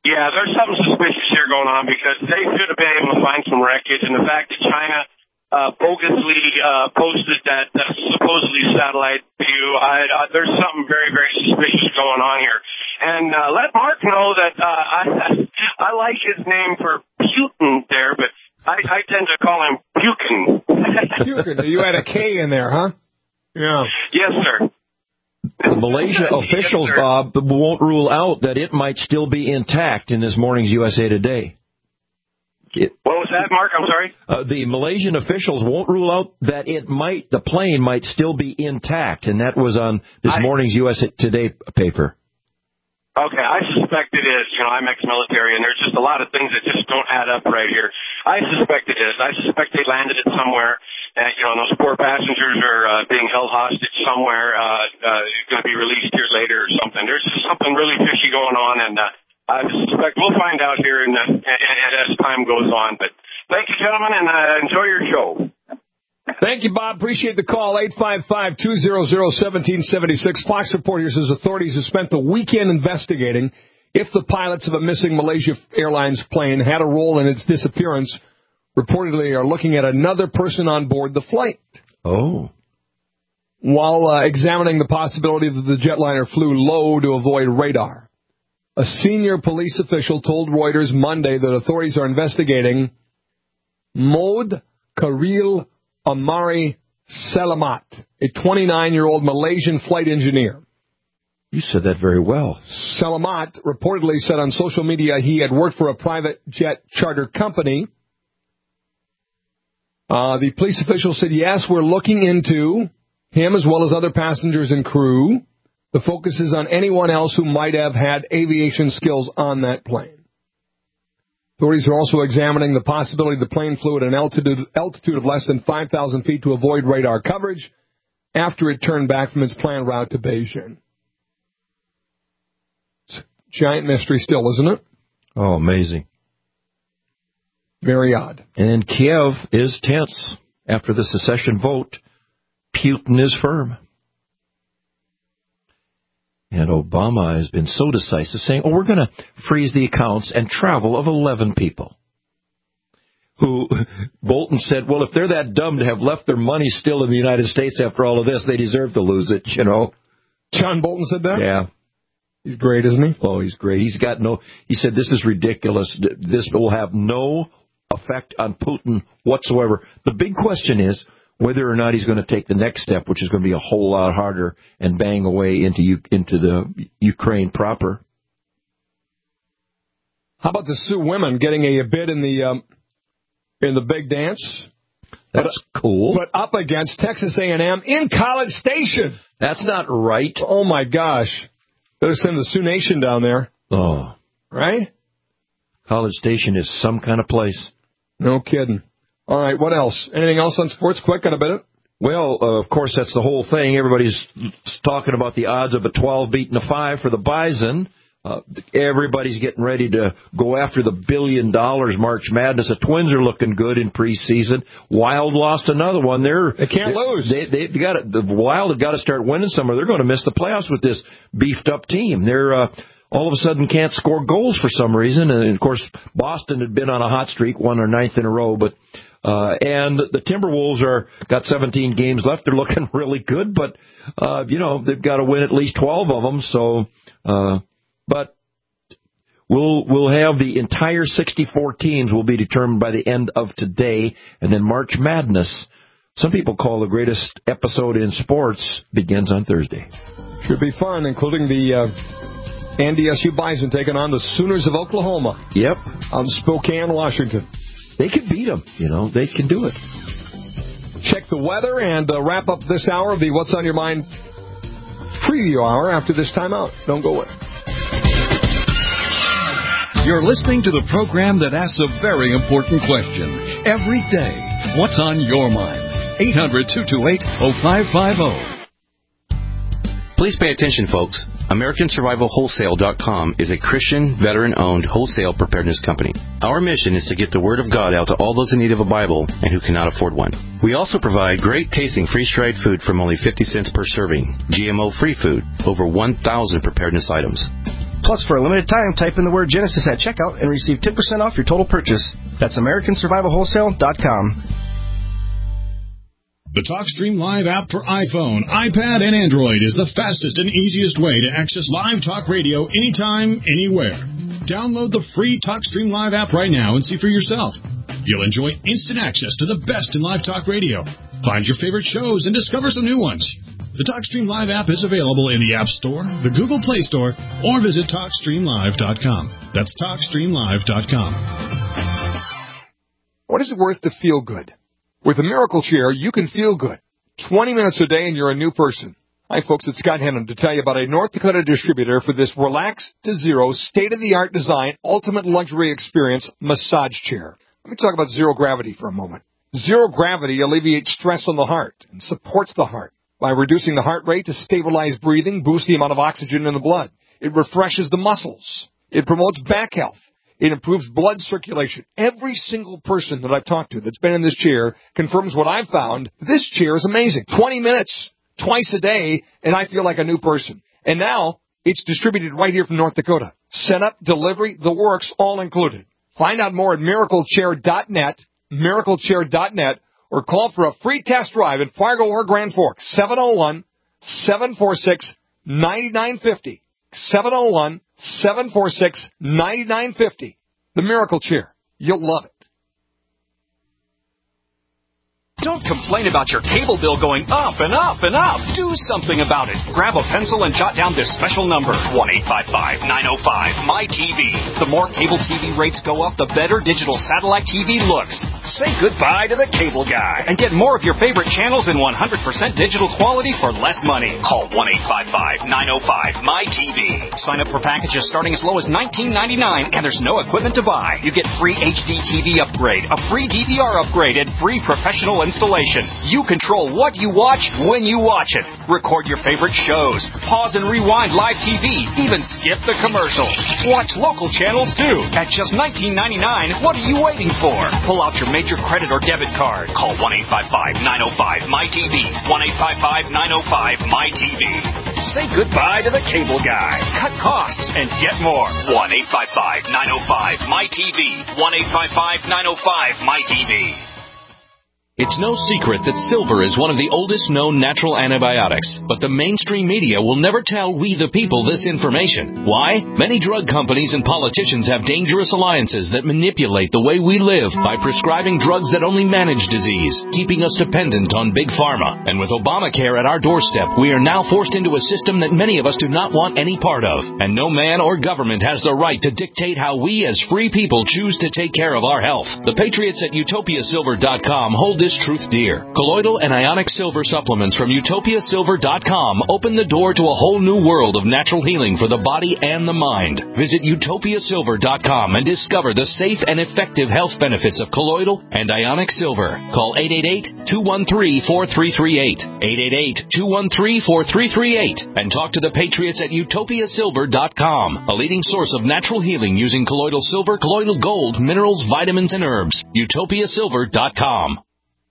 Yeah, there's something suspicious here going on because they should have been able to find some wreckage, and the fact that China uh, bogusly uh, posted that, that supposedly satellite view, I, uh, there's something very, very suspicious going on here. And uh, let Mark know that uh, I I like his name for Putin there, but I, I tend to call him Pukin. Pukin. You had a K in there, huh? Yeah. Yes, sir. The Malaysia officials, Bob, won't rule out that it might still be intact in this morning's U S A Today. It, what was that, Mark? I'm sorry? Uh, the Malaysian officials won't rule out that it might, the plane might still be intact, and that was on this I, morning's U S A Today paper. Okay, I suspect it is. You know, I'm ex-military, and there's just a lot of things that just don't add up right here. I suspect it is. I suspect they landed it somewhere, and, you know, those poor passengers are uh, being held hostage somewhere, uh, uh, going to be released here later or something. There's just something really fishy going on, and uh, I suspect we'll find out here in the, and, and as time goes on. But thank you, gentlemen, and uh, enjoy your show. Thank you, Bob. Appreciate the call. eight five five, two hundred, one seven seven six. Fox Report here says authorities have spent the weekend investigating if the pilots of a missing Malaysia Airlines plane had a role in its disappearance. Reportedly are looking at another person on board the flight. Oh. While uh, examining the possibility that the jetliner flew low to avoid radar. A senior police official told Reuters Monday that authorities are investigating Mohd Khairul Amari Selamat, a twenty-nine-year-old Malaysian flight engineer. You said that very well. Selamat reportedly said on social media he had worked for a private jet charter company. Uh, the police official said, yes, we're looking into him as well as other passengers and crew. The focus is on anyone else who might have had aviation skills on that plane. Authorities are also examining the possibility the plane flew at an altitude, altitude of less than five thousand feet to avoid radar coverage after it turned back from its planned route to Beijing. It's a giant mystery still, isn't it? Oh, amazing. Very odd. And Kiev is tense after the secession vote. Putin is firm. And Obama has been so decisive, saying, oh, we're going to freeze the accounts and travel of eleven people. Who, Bolton said, well, if they're that dumb to have left their money still in the United States after all of this, they deserve to lose it, you know. John Bolton said that? Yeah. He's great, isn't he? Oh, he's great. He's got no, he said, this is ridiculous. This will have no effect on Putin whatsoever. The big question is whether or not he's going to take the next step, which is going to be a whole lot harder, and bang away into into the Ukraine proper. How about the Sioux women getting a bid in the um, in the big dance? That's but, cool. But up against Texas A and M in College Station. That's not right. Oh my gosh! Better send the Sioux Nation down there. Oh, right. College Station is some kind of place. No kidding. All right, what else? Anything else on sports? Quick, got a minute? Well, uh, of course, that's the whole thing. Everybody's talking about the odds of a twelve beating a five for the Bison. Uh, everybody's getting ready to go after the billion dollars March Madness. The Twins are looking good in preseason. Wild lost another one. They're they can't they, lose. They, they've got to, the Wild have got to start winning some, or they're going to miss the playoffs with this beefed up team. They're uh, all of a sudden can't score goals for some reason. And of course, Boston had been on a hot streak, won their ninth in a row, but. Uh, and the Timberwolves are got seventeen games left. They're looking really good, but, uh, you know, they've got to win at least twelve of them. So, uh, but we'll, we'll have the entire sixty-four teams will be determined by the end of today. And then March Madness, some people call the greatest episode in sports, begins on Thursday. Should be fun, including the, uh, N D S U Bison taking on the Sooners of Oklahoma. Yep. On Spokane, Washington. They can beat them, you know. They can do it. Check the weather and uh, wrap up this hour of the What's on Your Mind preview hour after this timeout. Don't go away. You're listening to the program that asks a very important question every day. What's on your mind? eight hundred, two two eight, oh five five oh. Please pay attention, folks. American Survival Wholesale dot com is a Christian, veteran-owned wholesale preparedness company. Our mission is to get the Word of God out to all those in need of a Bible and who cannot afford one. We also provide great tasting freeze-dried food from only fifty cents per serving, G M O-free food, over one thousand preparedness items. Plus, for a limited time, type in the word Genesis at checkout and receive ten percent off your total purchase. That's American Survival Wholesale dot com. The TalkStream Live app for iPhone, iPad, and Android is the fastest and easiest way to access live talk radio anytime, anywhere. Download the free TalkStream Live app right now and see for yourself. You'll enjoy instant access to the best in live talk radio. Find your favorite shows and discover some new ones. The TalkStream Live app is available in the App Store, the Google Play Store, or visit talk stream live dot com. That's talk stream live dot com. What is it worth to feel good? With a Miracle Chair, you can feel good. twenty minutes a day and you're a new person. Hi, folks. It's Scott Hennon to tell you about a North Dakota distributor for this relax to zero, state-of-the-art design, ultimate luxury experience massage chair. Let me talk about zero gravity for a moment. Zero gravity alleviates stress on the heart and supports the heart by reducing the heart rate to stabilize breathing, boost the amount of oxygen in the blood. It refreshes the muscles. It promotes back health. It improves blood circulation. Every single person that I've talked to that's been in this chair confirms what I've found. This chair is amazing. twenty minutes, twice a day, and I feel like a new person. And now it's distributed right here from North Dakota. Setup, delivery, the works, all included. Find out more at miracle chair dot net, miracle chair dot net, or call for a free test drive in Fargo or Grand Forks, seven oh one, seven four six, nine nine five oh. seven oh one, seven four six, nine nine five oh. The Miracle Chair. You'll love it. Don't complain about your cable bill going up and up and up. Do something about it. Grab a pencil and jot down this special number, one eight five five, nine oh five, M Y T V. The more cable T V rates go up, the better digital satellite T V looks. Say goodbye to the cable guy and get more of your favorite channels in one hundred percent digital quality for less money. Call one eight five five, nine oh five, M Y T V. Sign up for packages starting as low as nineteen ninety-nine, and there's no equipment to buy. You get free H D T V upgrade, a free D V R upgrade, and free professional installation. You control what you watch when you watch it. Record your favorite shows. Pause and rewind live T V. Even skip the commercials. Watch local channels too. At just nineteen ninety-nine, what are you waiting for? Pull out your major credit or debit card. Call one eight five five, nine oh five, M Y T V. one eight five five, nine oh five, M Y T V. Say goodbye to the cable guy. Cut costs and get more. one eight five five, nine oh five, M Y T V. one eight five five, nine oh five, M Y T V. It's no secret that silver is one of the oldest known natural antibiotics, but the mainstream media will never tell we the people this information. Why? Many drug companies and politicians have dangerous alliances that manipulate the way we live by prescribing drugs that only manage disease, keeping us dependent on big pharma. And with Obamacare at our doorstep, we are now forced into a system that many of us do not want any part of. And no man or government has the right to dictate how we as free people choose to take care of our health. The Patriots at utopia silver dot com hold this truth dear. Colloidal and ionic silver supplements from utopia silver dot com open the door to a whole new world of natural healing for the body and the mind. Visit utopia silver dot com and discover the safe and effective health benefits of colloidal and ionic silver. Call eight eight eight, two one three, four three three eight, eight eight eight, two one three, four three three eight, and talk to the Patriots at utopia silver dot com, a leading source of natural healing using colloidal silver, colloidal gold, minerals, vitamins, and herbs. utopia silver dot com.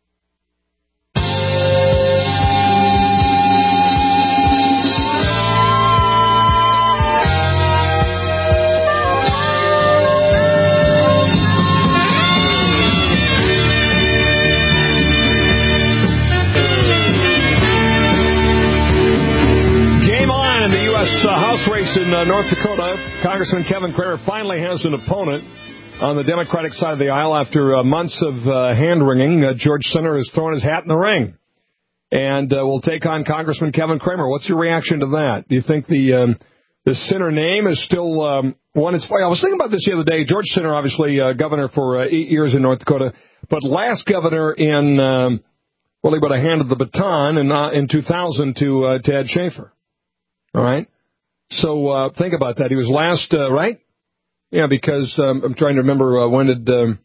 Uh, House race in uh, North Dakota. Congressman Kevin Cramer finally has an opponent on the Democratic side of the aisle after uh, months of uh, hand-wringing. Uh, George Sinner has thrown his hat in the ring and uh, will take on Congressman Kevin Cramer. What's your reaction to that? Do you think the um, the Sinner name is still um, one? It's funny. I was thinking about this the other day. George Sinner, obviously uh, governor for uh, eight years in North Dakota, but last governor in, um, well, he would have handed the baton in, uh, in two thousand to, uh, to Ed Schaefer. All right? So uh, think about that. He was last, uh, right? Yeah, because um, I'm trying to remember uh, when did. Um,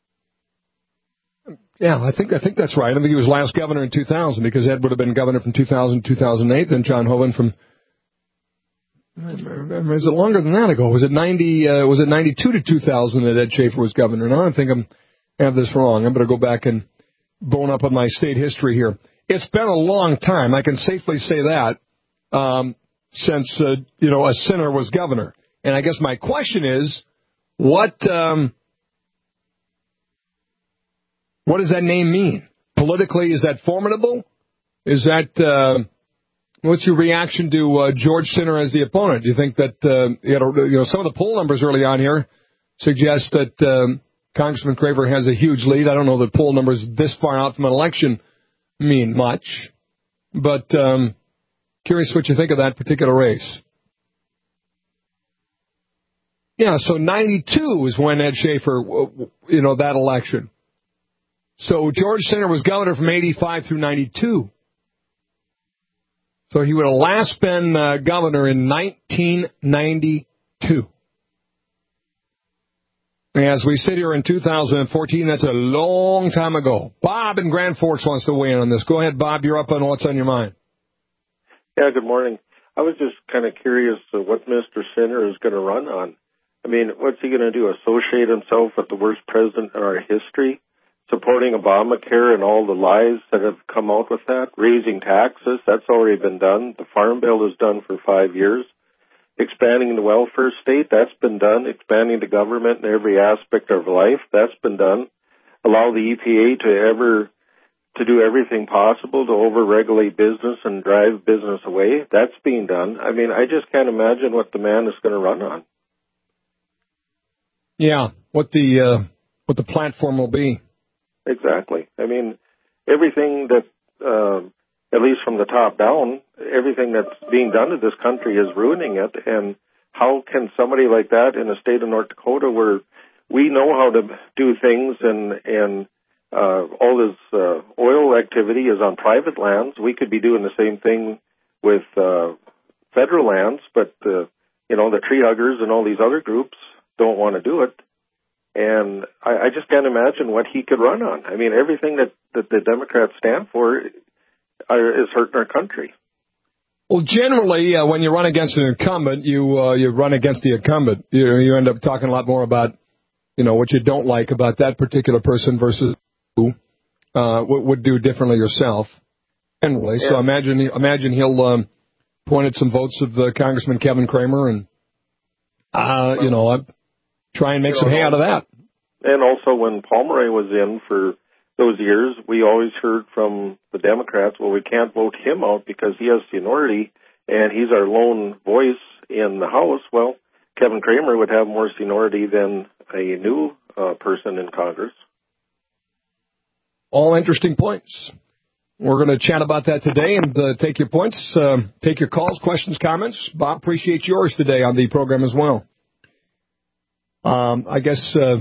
yeah, I think I think that's right. I think he was last governor in two thousand because Ed would have been governor from two thousand to two thousand eight. Then John Hoeven from. Is it longer than that ago? Was it ninety? Uh, was it ninety-two to two thousand that Ed Schaefer was governor? Now I think I'm I have this wrong. I'm going to go back and bone up on my state history here. It's been a long time. I can safely say that. Um, since, uh, you know, a Sinner was governor. And I guess my question is, what um, what does that name mean? Politically, is that formidable? Is that, uh, what's your reaction to uh, George Sinner as the opponent? Do you think that, uh, you know, you know, some of the poll numbers early on here suggest that um, Congressman Craver has a huge lead. I don't know that poll numbers this far out from an election mean much, but um, curious what you think of that particular race. Yeah, so ninety-two is when Ed Schaefer, you know, that election. So George Sinner was governor from eighty-five through ninety-two. So he would have last been uh, governor in nineteen ninety-two. As we sit here in two thousand fourteen, that's a long time ago. Bob in Grand Forks wants to weigh in on this. Go ahead, Bob. You're up on what's on your mind. Yeah, good morning. I was just kind of curious uh, what Mister Sinner is going to run on. I mean, what's he going to do? Associate himself with the worst president in our history? Supporting Obamacare and all the lies that have come out with that? Raising taxes? That's already been done. The Farm Bill is done for five years. Expanding the welfare state? That's been done. Expanding the government in every aspect of life? That's been done. Allow the E P A to ever to do everything possible to over-regulate business and drive business away? That's being done. I mean, I just can't imagine what the man is going to run on. Yeah, what the uh, what the platform will be. Exactly. I mean, everything that, uh, at least from the top down, everything that's being done to this country is ruining it. And how can somebody like that in the state of North Dakota, where we know how to do things and and uh, all this uh, oil activity is on private lands, we could be doing the same thing with uh, federal lands, but uh, you know, the tree huggers and all these other groups don't want to do it. And I, I just can't imagine what he could run on. I mean, everything that, that the Democrats stand for are, is hurting our country. Well, generally, uh, when you run against an incumbent, you uh, you run against the incumbent. You you end up talking a lot more about, you know, what you don't like about that particular person versus who uh, would do differently yourself. Generally, yeah. So imagine imagine he'll um, point at some votes of uh, Congressman Kevin Cramer and uh, well, you know. Uh, Try and make some hay out of that. And also when Pomeroy was in for those years, we always heard from the Democrats, well, we can't vote him out because he has seniority and he's our lone voice in the House. Well, Kevin Cramer would have more seniority than a new uh, person in Congress. All interesting points. We're going to chat about that today and uh, take your points, uh, take your calls, questions, comments. Bob, appreciate yours today on the program as well. Um, I guess, uh,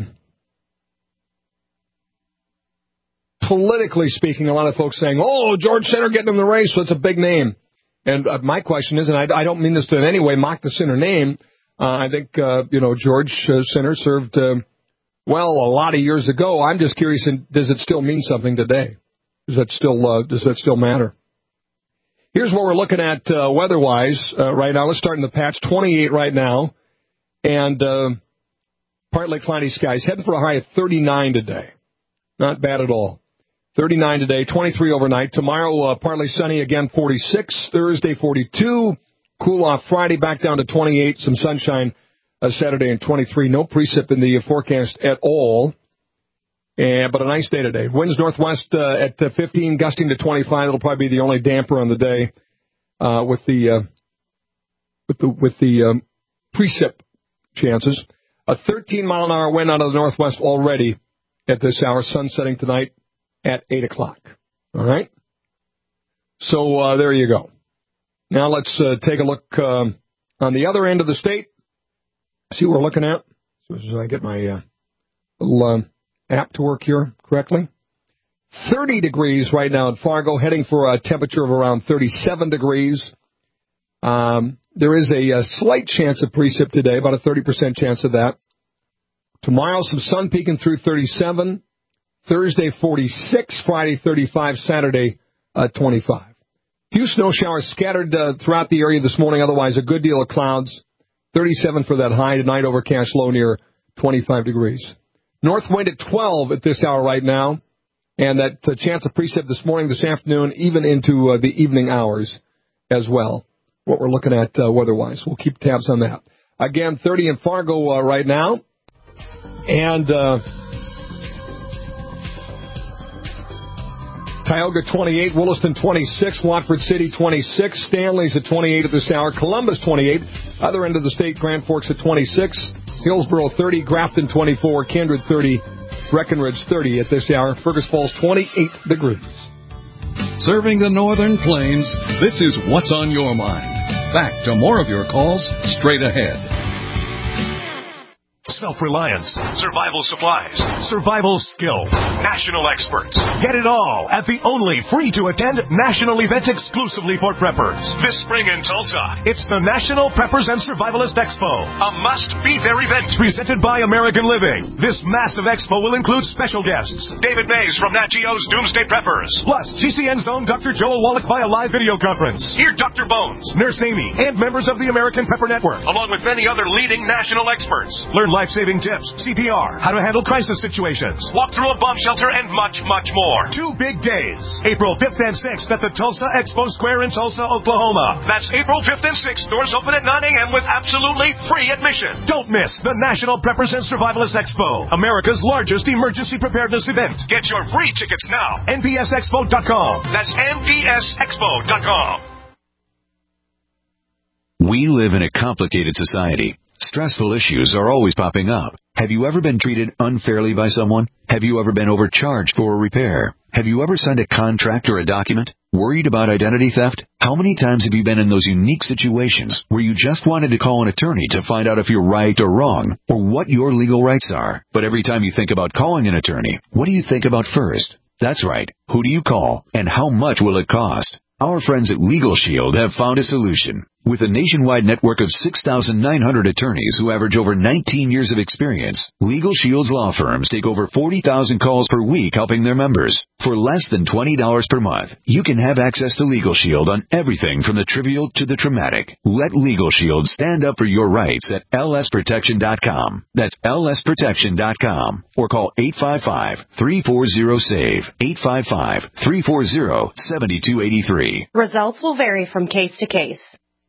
politically speaking, a lot of folks saying, oh, George Sinner getting in the race, so it's a big name. And uh, my question is, and I, I don't mean this to in any way mock the Sinner name, uh, I think, uh, you know, George uh, Sinner served, uh, well, a lot of years ago. I'm just curious, does it still mean something today? Does that still, uh, does that still matter? Here's what we're looking at uh, weather-wise uh, right now. Let's start in the patch, twenty-eight right now. And, uh, partly cloudy skies, heading for a high of thirty-nine today. Not bad at all. thirty-nine today, twenty-three overnight. Tomorrow, uh, partly sunny, again, forty-six. Thursday, forty-two. Cool off Friday, back down to twenty-eight. Some sunshine uh, Saturday and twenty-three. No precip in the forecast at all. And, but a nice day today. Winds northwest uh, at uh, fifteen, gusting to twenty-five. It'll probably be the only damper on the day uh, with the uh, with the with the um, precip chances. A thirteen mile an hour wind out of the northwest already at this hour. Sun setting tonight at eight o'clock. All right? So uh, there you go. Now let's uh, take a look um, on the other end of the state. See what we're looking at. So as I get my uh, little um, app to work here correctly. thirty degrees right now in Fargo, heading for a temperature of around thirty-seven degrees. Um, there is a, a slight chance of precip today, about a thirty percent chance of that. Tomorrow, some sun peeking through thirty-seven. Thursday, forty-six. Friday, thirty-five. Saturday, uh, twenty-five. Few snow showers scattered uh, throughout the area this morning. Otherwise, a good deal of clouds. thirty-seven for that high. Tonight, overcast low near twenty-five degrees. North wind at twelve at this hour right now. And that uh, chance of precip this morning, this afternoon, even into uh, the evening hours as well. What we're looking at uh, weather-wise. We'll keep tabs on that. Again, thirty in Fargo uh, right now. And uh, Tioga twenty-eight, Williston twenty-six, Watford City twenty-six, Stanley's at twenty-eight at this hour, Columbus twenty-eight, other end of the state, Grand Forks at twenty-six, Hillsboro thirty, Grafton twenty-four, Kindred thirty, Breckenridge thirty at this hour, Fergus Falls twenty-eight degrees. Serving the Northern Plains, this is What's on Your Mind. Back to more of your calls straight ahead. Self-reliance, survival supplies, survival skills, national experts. Get it all at the only free-to-attend national event exclusively for preppers. This spring in Tulsa, it's the National Preppers and Survivalist Expo, a must-be-there event presented by American Living. This massive expo will include special guests, David Mays from Nat Geo's Doomsday Preppers, plus G C N's own Doctor Joel Wallach via live video conference. Hear Doctor Bones, Nurse Amy, and members of the American Prepper Network, along with many other leading national experts. Learn life-saving tips, C P R, how to handle crisis situations, walk through a bomb shelter, and much, much more. Two big days, April fifth and sixth at the Tulsa Expo Square in Tulsa, Oklahoma. That's April fifth and sixth. Doors open at nine a.m. with absolutely free admission. Don't miss the National Preppers and Survivalist Expo, America's largest emergency preparedness event. Get your free tickets now. N P S expo dot com. That's N P S expo dot com. We live in a complicated society. Stressful issues are always popping up. Have you ever been treated unfairly by someone? Have you ever been overcharged for a repair? Have you ever signed a contract or a document? Worried about identity theft? How many times have you been in those unique situations where you just wanted to call an attorney to find out if you're right or wrong, or what your legal rights are? But every time you think about calling an attorney, what do you think about first? That's right. Who do you call, and how much will it cost? Our friends at Legal Shield have found a solution. With a nationwide network of six thousand nine hundred attorneys who average over nineteen years of experience, Legal Shield's law firms take over forty thousand calls per week helping their members. For less than twenty dollars per month, you can have access to Legal Shield on everything from the trivial to the traumatic. Let Legal Shield stand up for your rights at L S protection dot com. That's L S protection dot com. Or call eight five five, three four zero, S A V E, eight five five, three four zero, seven two eight three. Results will vary from case to case.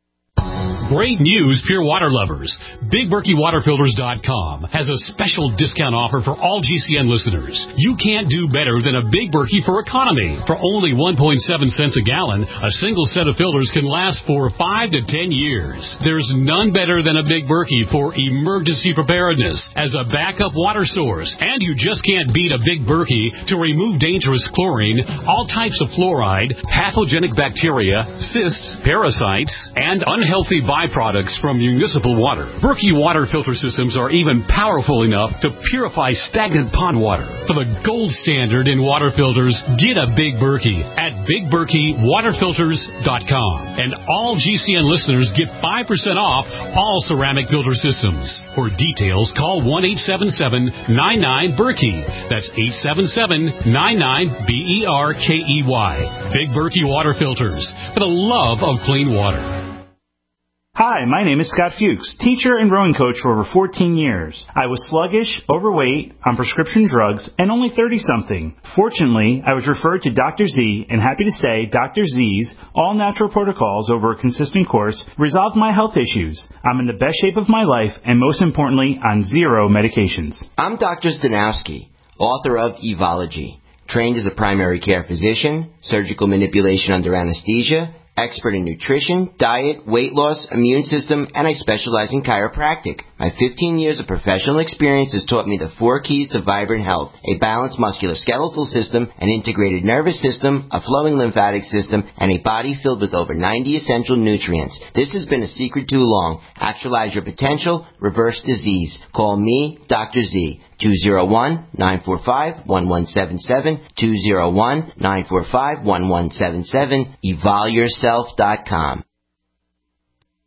Great news, Pure Water lovers. Big Berkey Water Filters dot com has a special discount offer for all G C N listeners. You can't do better than a Big Berkey for economy. For only one point seven cents a gallon, a single set of filters can last for five to ten years. There's none better than a Big Berkey for emergency preparedness as a backup water source. And you just can't beat a Big Berkey to remove dangerous chlorine, all types of fluoride, pathogenic bacteria, cysts, parasites, and unhealthy byproducts from municipal water. Berkey water filter systems are even powerful enough to purify stagnant pond water. For the gold standard in water filters, get a Big Berkey at Big Berkey Water Filters dot com. And all G C N listeners get five percent off all ceramic filter systems. For details, call one eight seven seven, nine nine, Berkey. That's eight seven seven, nine nine, B E R K E Y. Big Berkey Water Filters, for the love of clean water. Hi, my name is Scott Fuchs, teacher and rowing coach for over fourteen years. I was sluggish, overweight, on prescription drugs, and only thirty-something. Fortunately, I was referred to Doctor Z, and happy to say Doctor Z's all-natural protocols over a consistent course resolved my health issues. I'm in the best shape of my life, and most importantly, on zero medications. I'm Doctor Stanowski, author of Evology, trained as a primary care physician, surgical manipulation under anesthesia, expert in nutrition, diet, weight loss, immune system, and I specialize in chiropractic. My fifteen years of professional experience has taught me the four keys to vibrant health: a balanced musculoskeletal system, an integrated nervous system, a flowing lymphatic system, and a body filled with over ninety essential nutrients. This has been a secret too long. Actualize your potential, reverse disease. Call me, Doctor Z. two oh one, nine four five, one one seven seven, two oh one, nine four five, one one seven seven, evol yourself dot com.